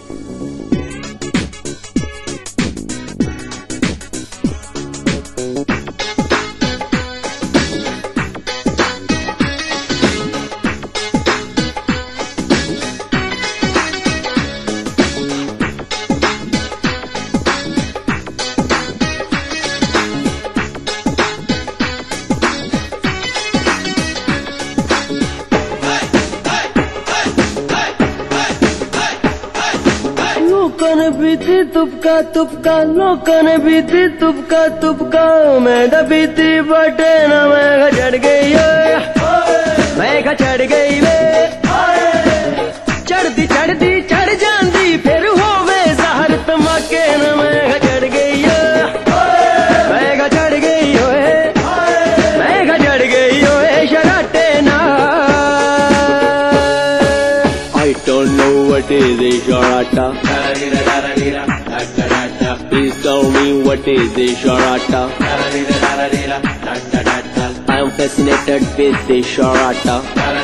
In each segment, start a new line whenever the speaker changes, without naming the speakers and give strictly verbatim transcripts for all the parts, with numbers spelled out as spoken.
लोकन बीती तुपका तुपका लोकन बीती तुपका तुपका मैं बीती बटे ना मैं चढ़ गई मैं चढ़ गई वे चढ़ती चढ़ती चढ़ जाती फिर होवे जहर तमाके ना मैं चढ़ गई मैं चढ़ गई मैं चढ़ गई शराटे ना।
I don't know what is a sharata. Please tell me what is a sharata. I am fascinated with the sharata.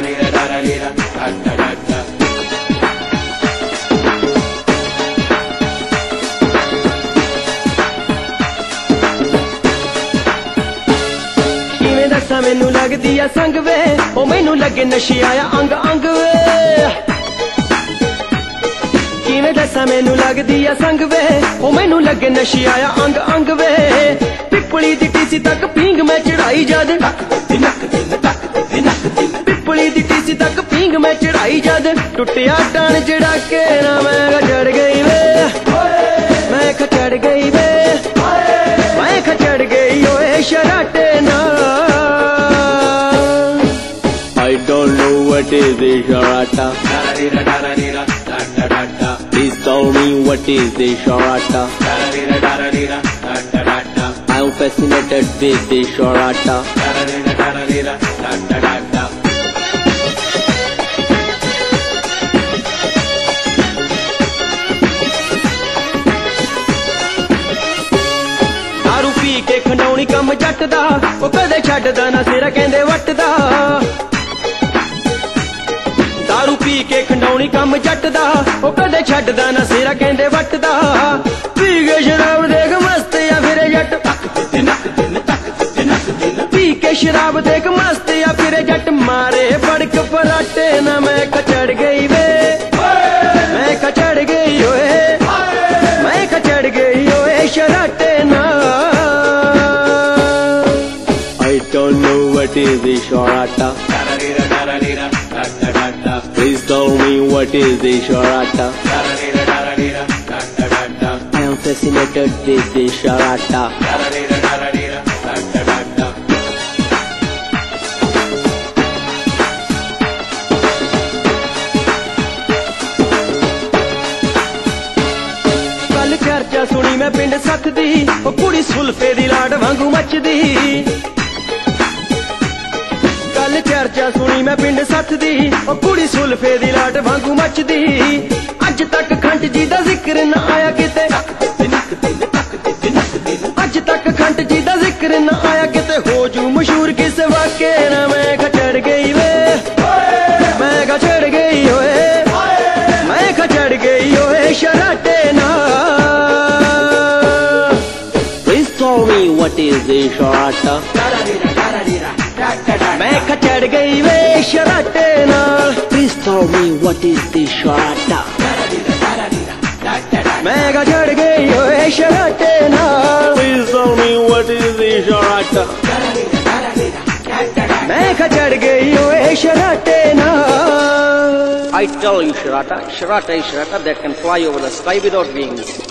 किवें दस्सां मैनू लगदी आ संग वे ओ मैनू लगे नशे आया अंग अंग वे किवें दस्सां मैनू लगदी आ संग वे ओ मैनू लगे नशे आया अंग अंग वे पिपली दी टीसी तक पींग मैं चढ़ाई जद पिपली दी टीसी तक पींग मैं चढ़ाई जद टुटिया टन चढ़ा के ना मैं चढ़ गई वे मैं चढ़ गई वे मैं चढ़ गई ओए शराटे ना।
I don't know what is a sharata. Please tell me what is a sharata. I am fascinated with the sharata.
दारू पी के खंडौनी कम जट दा ओ कदे छड्डदा ना सिर कहंदे वट दा दारू पी के खंडौनी कम जट दा ओ कदे छड्डदा ना सिर कहंदे वट दा पी के शराब देख मस्त या फिर जट पी के शराब देख मस्त या फिर जट मारे फड़क पराटे ना मैं चढ़ गई वे मैं चढ़ गई ओए मैं चढ़ गई ओए शराटे ना।
I don't know what is a sharata. Please tell me what is a sharata. I am fascinated with the sharata.
कल चर्चा सुनी मैं पिंड सख दी ओ कुड़ी सुल्फे दी लाड वांगू मचदी कल चर्चा सुनी मैं पिंड सख दी ओ कुड़ी सुल्फे दी लाड वांगू मचदी अज तक खंड जी दा जिक्र ना आया किते अज तक खंड जी दा जिक्र ना आया किते हो जू मशहूर किस वाके ना मैं चढ़ गई वे मैं चढ़ गई ओए मैं चढ़ गई ओए शराटे ना।
Please tell me what is a sharata.
मैं चढ़ गई वे शराटे ना।
Please tell me what is the sharata.
मैं चढ़ गई ओए शराटे ना।
Please tell me what is the sharata.
मैं चढ़ गई ओए शराटे ना।
I tell you, Sharata, Sharata is Sharata that can fly over the sky without wings.